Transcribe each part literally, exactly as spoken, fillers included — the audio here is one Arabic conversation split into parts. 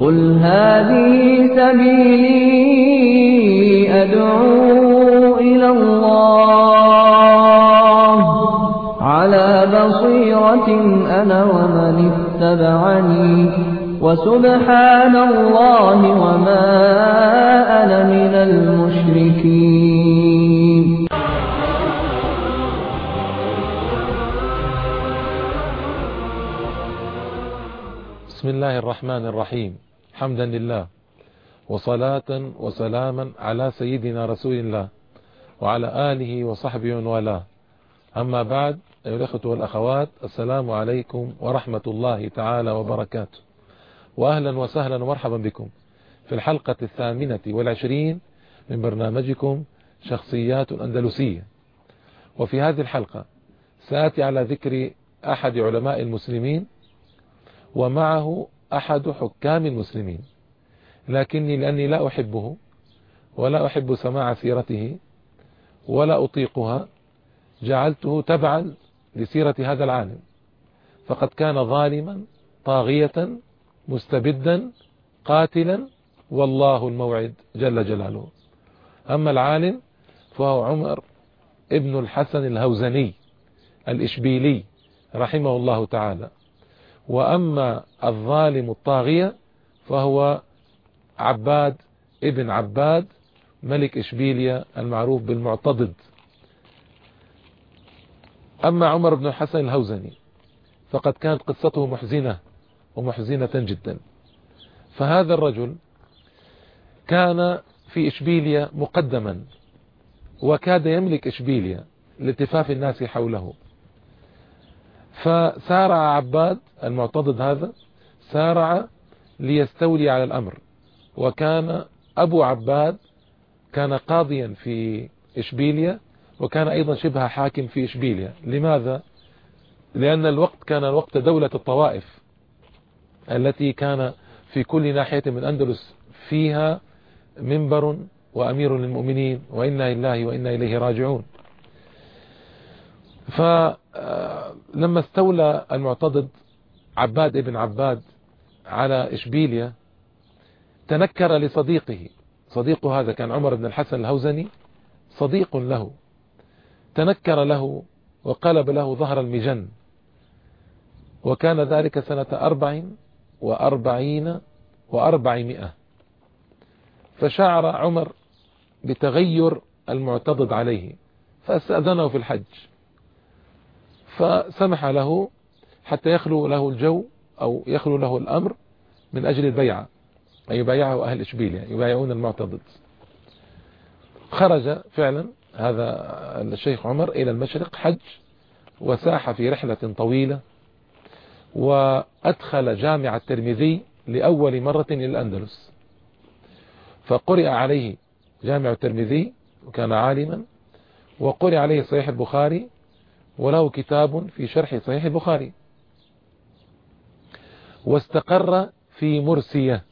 قل هذه سبيلي أدعو إلى الله على بصيرة أنا ومن اتبعني وسبحان الله وما أنا من المشركين. بسم الله الرحمن الرحيم. حمدا لله وصلاة وسلاما على سيدنا رسول الله وعلى آله وصحبه ومن والاه. أما بعد، أيها الأخوة والأخوات، السلام عليكم ورحمة الله تعالى وبركاته، وأهلا وسهلا ومرحبا بكم في الحلقة الثامنة والعشرين من برنامجكم شخصيات أندلسية. وفي هذه الحلقة سآتي على ذكر أحد علماء المسلمين ومعه أحد حكام المسلمين، لكني لأني لا أحبه ولا أحب سماع سيرته ولا أطيقها جعلته تبعا لسيرة هذا العالم، فقد كان ظالما طاغية مستبدا قاتلا، والله الموعد جل جلاله. أما العالم فهو عمر ابن الحسن الهوزني الإشبيلي رحمه الله تعالى، وأما الظالم الطاغية فهو عباد ابن عباد ملك إشبيلية المعروف بالمعتضد. أما عمر بن الحسن الهوزني فقد كانت قصته محزنة ومحزنة جدا. فهذا الرجل كان في إشبيلية مقدما وكاد يملك إشبيلية لالتفاف الناس حوله، فسارع عباد المعتضد هذا سارع ليستولي على الأمر. وكان أبو عباد كان قاضيا في إشبيلية وكان أيضا شبه حاكم في إشبيلية. لماذا؟ لأن الوقت كان وقت دولة الطوائف التي كان في كل ناحية من أندلس فيها منبر وأمير للمؤمنين، وإنا لله وإنا إليه راجعون. فلما استولى المعتضد عباد ابن عباد على إشبيلية تنكر لصديقه. صديقه هذا كان عمر بن الحسن الهوزني، صديق له، تنكر له وقلب له ظهر المجن، وكان ذلك سنة أربع وأربعين وأربعمائة. فشعر عمر بتغير المعتضد عليه فاستأذنه في الحج، فسمح له حتى يخلو له الجو أو يخلو له الأمر من أجل البيعة، أي يبايعه أهل إشبيلية يبايعون المعتضد. خرج فعلا هذا الشيخ عمر إلى المشرق حج، وساح في رحلة طويلة، وأدخل جامع الترمذي لأول مرة إلى الأندلس، فقرئ عليه جامع الترمذي وكان عالما، وقرئ عليه صحيح البخاري، وله كتاب في شرح صحيح البخاري. واستقر في مرسية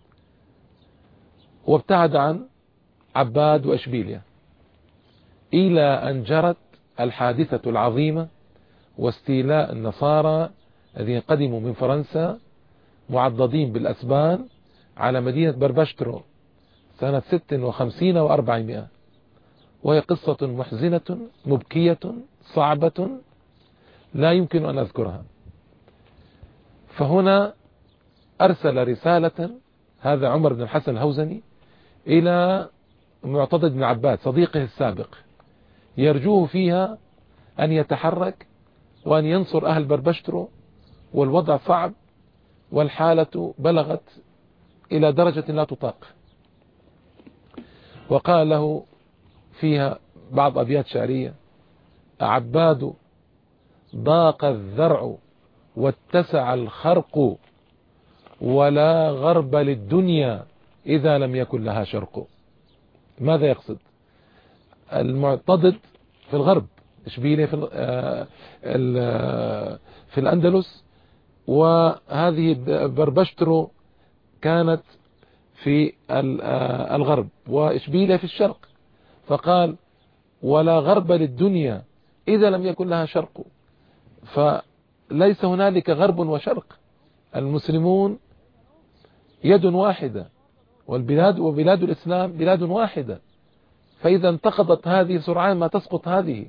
وابتعد عن عباد وإشبيلية إلى أن جرت الحادثة العظيمة واستيلاء النصارى الذين قدموا من فرنسا معضدين بالأسبان على مدينة بربشترو سنة ست وخمسين وأربعمائة، وهي قصة محزنة مبكية صعبة لا يمكن أن أذكرها. فهنا أرسل رسالة هذا عمر بن الحسن الهوزني إلى معتضد بن عباد صديقه السابق، يرجوه فيها أن يتحرك وأن ينصر أهل بربشترو، والوضع صعب والحالة بلغت إلى درجة لا تطاق. وقال له فيها بعض أبيات شعرية: عباد ضاق الذرع واتسع الخرق، ولا غرب للدنيا إذا لم يكن لها شرق. ماذا يقصد؟ المعتضد في الغرب، إشبيلية في, في الأندلس، وهذه بربشترو كانت في الغرب، وإشبيلية في الشرق. فقال: ولا غرب للدنيا إذا لم يكن لها شرق. فليس هنالك غرب وشرق، المسلمون يد واحدة، والبلاد وبلاد الإسلام بلاد واحدة، فإذا انتقضت هذه سرعان ما تسقط هذه.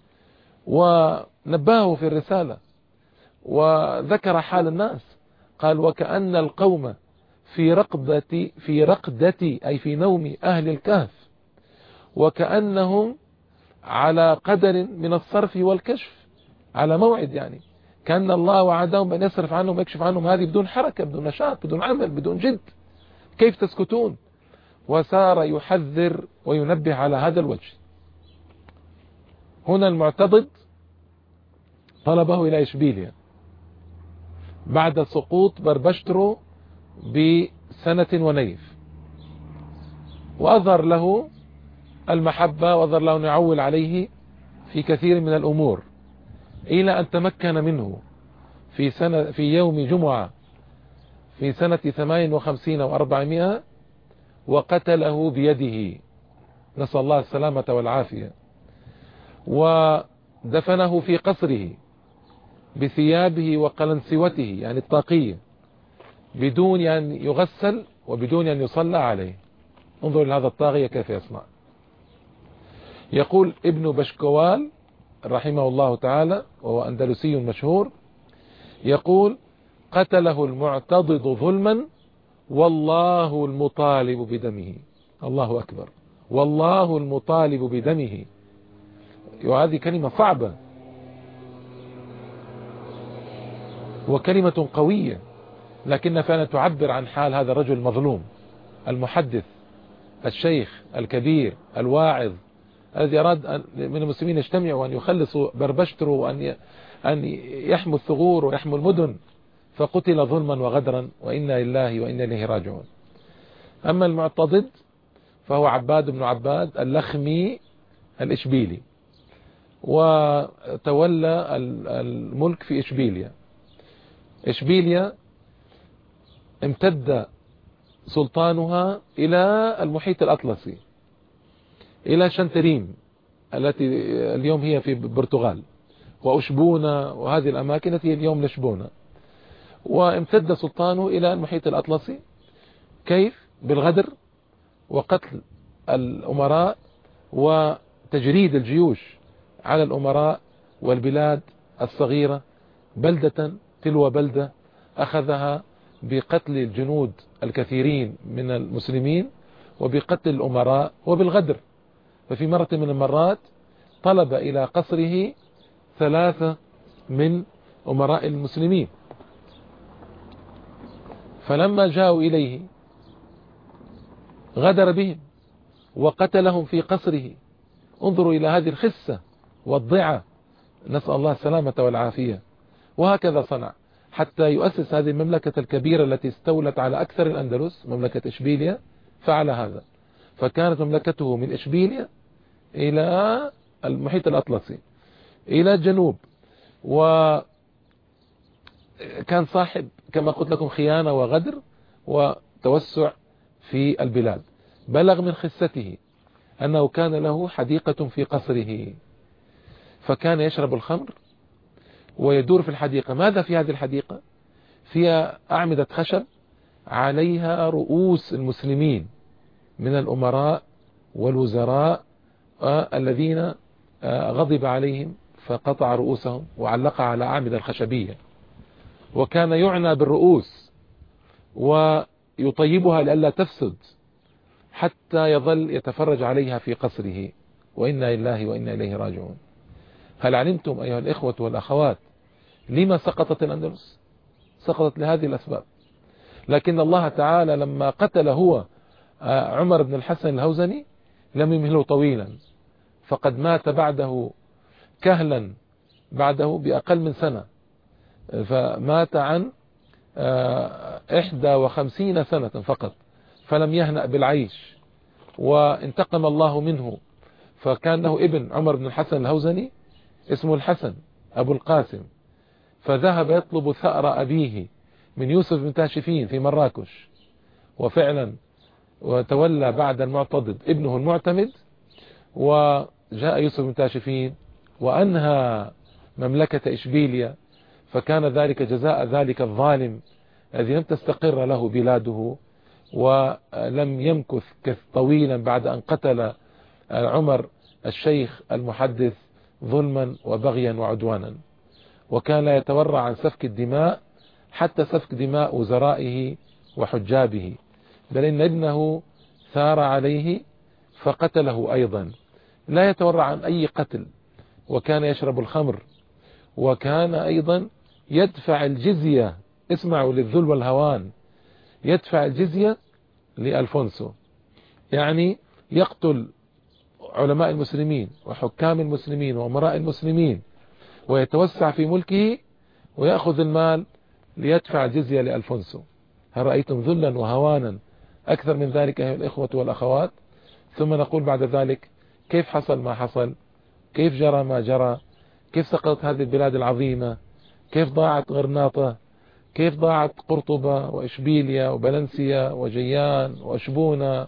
ونبهه في الرسالة وذكر حال الناس، قال: وكأن القوم في رقدة في رقدة أي في نوم أهل الكهف، وكأنهم على قدر من الصرف والكشف، على موعد، يعني كأن الله وعدهم بأن يصرف عنهم ويكشف عنهم هذه بدون حركة، بدون نشاط، بدون عمل، بدون جد. كيف تسكتون؟ وسار يحذر وينبه على هذا الوجه. هنا المعتضد طلبه إلى إشبيلية بعد سقوط بربشترو بسنة ونيف، وأظهر له المحبة، وأظهر له أن يعول عليه في كثير من الأمور، إلى أن تمكن منه في سنة في يوم جمعة في سنة ثمان وخمسين وأربعمائة، وقتله بيده، نسأل الله السلامة والعافية، ودفنه في قصره بثيابه وقلنسوته، يعني الطاقية، بدون أن يغسل وبدون أن يصلى عليه. انظر لهذا الطاغية كيف يصنع. يقول ابن بشكوال رحمه الله تعالى، وهو أندلسي مشهور، يقول: قتله المعتضد ظلما والله المطالب بدمه. الله أكبر، والله المطالب بدمه. وهذه كلمة صعبة وكلمة قوية، لكن فعلا تعبر عن حال هذا الرجل المظلوم، المحدث، الشيخ الكبير، الواعظ، الذي أراد من المسلمين يجتمعوا وأن يخلصوا بربشترو وأن أن يحموا الثغور ويحموا المدن، فقتل ظلما وغدرا، وإنا لله وإنا إليه راجعون. أما المعتضد فهو عباد بن عباد اللخمي الإشبيلي، وتولى الملك في إشبيلية. إشبيلية امتد سلطانها إلى المحيط الأطلسي، إلى شنتريم التي اليوم هي في البرتغال، وأشبونة، وهذه الأماكن التي اليوم لشبونة. وامتد سلطانه إلى المحيط الأطلسي. كيف؟ بالغدر وقتل الأمراء وتجريد الجيوش على الأمراء والبلاد الصغيرة، بلدة تلو بلدة أخذها بقتل الجنود الكثيرين من المسلمين وبقتل الأمراء وبالغدر. ففي مرة من المرات طلب إلى قصره ثلاثة من أمراء المسلمين، فلما جاءوا إليه غدر بهم وقتلهم في قصره. انظروا إلى هذه الخسة والضعة، نسأل الله السلامة والعافية. وهكذا صنع حتى يؤسس هذه المملكة الكبيرة التي استولت على أكثر الأندلس، مملكة إشبيلية. فعل هذا، فكانت مملكته من إشبيلية إلى المحيط الأطلسي إلى الجنوب، وكان صاحب كما قلت لكم خيانة وغدر وتوسع في البلاد. بلغ من خسته أنه كان له حديقة في قصره، فكان يشرب الخمر ويدور في الحديقة. ماذا في هذه الحديقة؟ فيها أعمدة خشب عليها رؤوس المسلمين من الأمراء والوزراء الذين غضب عليهم فقطع رؤوسهم وعلقها على أعمدة الخشبية، وكان يعنى بالرؤوس ويطيبها لئلا تفسد حتى يظل يتفرج عليها في قصره. وإنا لله وإنا إليه راجعون. هل علمتم أيها الإخوة والأخوات لما سقطت الأندلس؟ سقطت لهذه الأسباب. لكن الله تعالى لما قتل هو عمر بن الحسن الهوزني لم يمهله طويلا، فقد مات بعده كهلا، بعده بأقل من سنة، فمات عن إحدى وخمسين سنة فقط، فلم يهنأ بالعيش، وانتقم الله منه. فكان له ابن عمر بن الحسن الهوزني اسمه الحسن أبو القاسم، فذهب يطلب ثأر أبيه من يوسف بن تاشفين في مراكش، وفعلا وتولى بعد المعتضد ابنه المعتمد، وجاء يوسف بن تاشفين وأنهى مملكة إشبيلية. فكان ذلك جزاء ذلك الظالم الذي لم تستقر له بلاده، ولم يمكث طويلا بعد أن قتل عمر الشيخ المحدث ظلما وبغيا وعدوانا، وكان لا يتورع عن سفك الدماء حتى سفك دماء وزرائه وحجابه، بل إن ابنه ثار عليه فقتله أيضا، لا يتورع عن أي قتل، وكان يشرب الخمر، وكان أيضا يدفع الجزية، اسمعوا للذل والهوان، يدفع الجزية لألفونسو، يعني يقتل علماء المسلمين وحكام المسلمين وأمراء المسلمين ويتوسع في ملكه ويأخذ المال ليدفع الجزية لألفونسو. هل رأيتم ذلا وهوانا أكثر من ذلك أيها الإخوة والأخوات؟ ثم نقول بعد ذلك كيف حصل ما حصل، كيف جرى ما جرى، كيف سقطت هذه البلاد العظيمة، كيف ضاعت غرناطة، كيف ضاعت قرطبة وإشبيليا وبلنسيا وجيان وأشبونة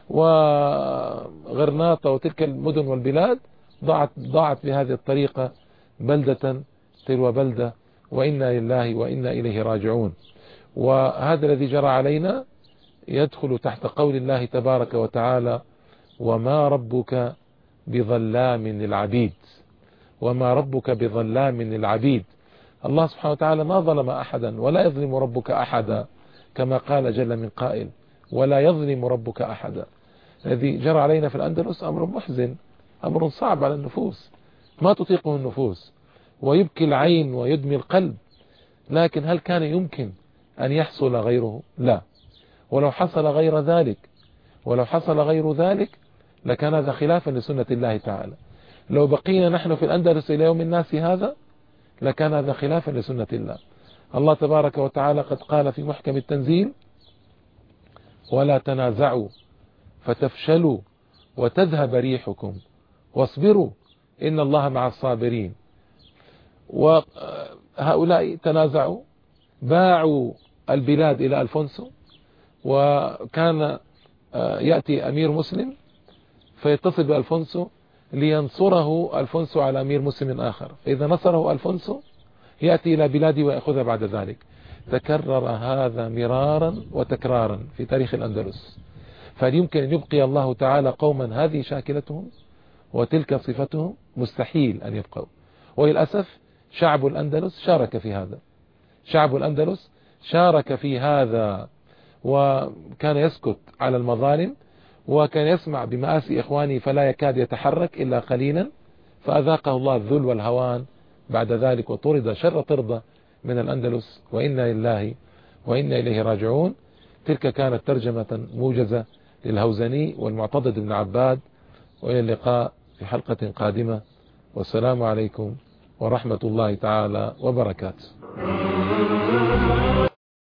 وغرناطة وتلك المدن والبلاد ضاعت ضاعت بهذه الطريقة بلدة تلو بلدة، وإنا لله وإنا إليه راجعون. وهذا الذي جرى علينا يدخل تحت قول الله تبارك وتعالى: وما ربك بظلام للعبيد، وما ربك بظلام للعبيد. الله سبحانه وتعالى ما ظلم أحدا ولا يظلم ربك أحدا، كما قال جل من قائل: ولا يظلم ربك أحدا. الذي جرى علينا في الأندلس أمر محزن، أمر صعب على النفوس، ما تطيقه النفوس، ويبكي العين ويدمي القلب، لكن هل كان يمكن أن يحصل غيره؟ لا. ولو حصل غير ذلك ولو حصل غير ذلك لكان هذا خلافا لسنة الله تعالى. لو بقينا نحن في الأندلس إلى يوم الناس هذا لكان هذا خلافا لسنة الله. الله تبارك وتعالى قد قال في محكم التنزيل: ولا تنازعوا فتفشلوا وتذهب ريحكم واصبروا إن الله مع الصابرين. وهؤلاء تنازعوا، باعوا البلاد إلى ألفونسو، وكان يأتي أمير مسلم فيتصل بألفونسو لينصره ألفونسو على أمير مسلم آخر، فإذا نصره ألفونسو يأتي إلى بلاده ويأخذها بعد ذلك. تكرر هذا مرارا وتكرارا في تاريخ الأندلس. فهل يمكن أن يبقي الله تعالى قوما هذه شاكلتهم وتلك صفتهم؟ مستحيل أن يبقوا. وللأسف شعب الأندلس شارك في هذا، شعب الأندلس شارك في هذا، وكان يسكت على المظالم، وكان يسمع بمآسي إخوانه فلا يكاد يتحرك إلا قليلا، فأذاقه الله الذل والهوان بعد ذلك، وطرد شر طردة من الأندلس، وإنا لله وإنا إليه راجعون. تلك كانت ترجمة موجزة للهوزني والمعتضد بن عباد، وإلى اللقاء في حلقة قادمة، والسلام عليكم ورحمة الله تعالى وبركاته.